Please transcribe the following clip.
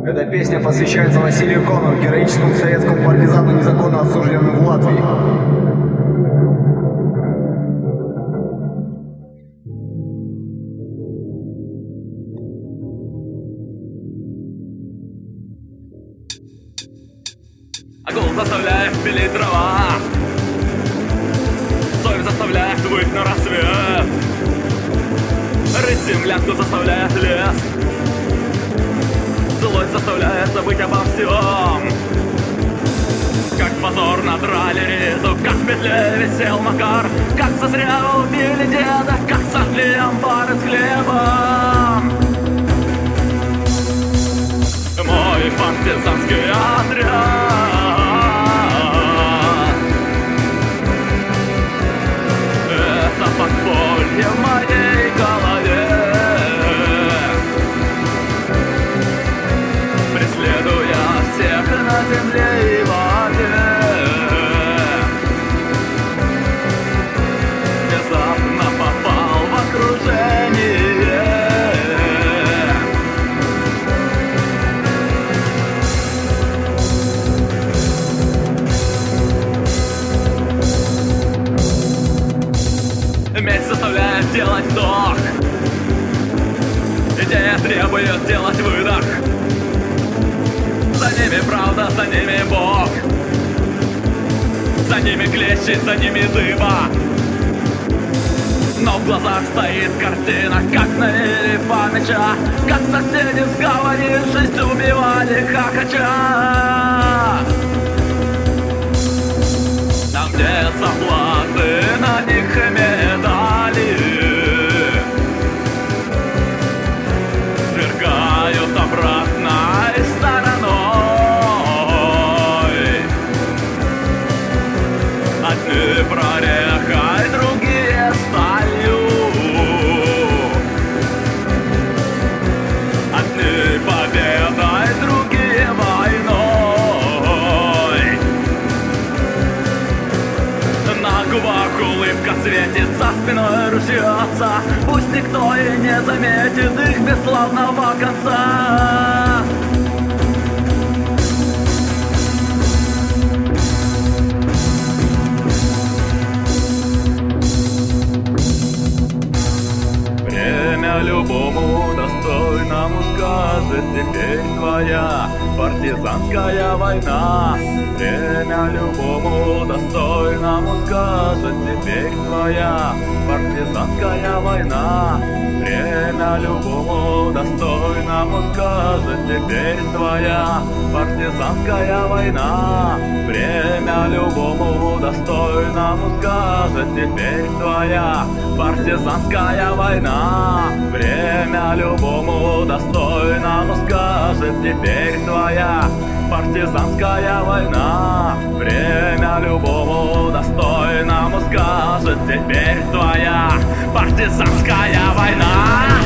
Эта песня посвящается Василию Конову, героическому советскому партизану, незаконно осужденному в Латвии. Гул заставляет пилить дрова, совесть заставляет выйти на рассвет, рыть землянку заставляет лес, злость заставляет забыть обо всем. Как позор надрали риту, как в петле висел Макар, как зазря убили деда, как сожгли амбары с хлебом. Мой партизанский отряд, это подполье в моей голове, преследуя всех на земле и воде. Внезапно попал в окружение, месть заставляет делать вдох, идея требует делать выдох. За ними правда, за ними Бог, за ними клещи, за ними дыба. Но в глазах стоит картина, как навели памяча, как соседи, сговорившись, убивали хакача. Там, где заплаты, на них медали свергают обратной стороной. Одни прорехой, другие сталью, одни победой, другие войной. На губах улыбка светит, за спиной рушится, пусть никто и не заметит их бесславного конца. Время любому достойному скажет: теперь твоя партизанская война. Время любому достойному скажет: теперь твоя партизанская война. Время любому достойному скажет: теперь твоя партизанская война. Время любому достойному скажет: теперь твоя партизанская война. Время любому достойному скажет: теперь твоя партизанская война. Время любому достойному скажет: теперь твоя партизанская война.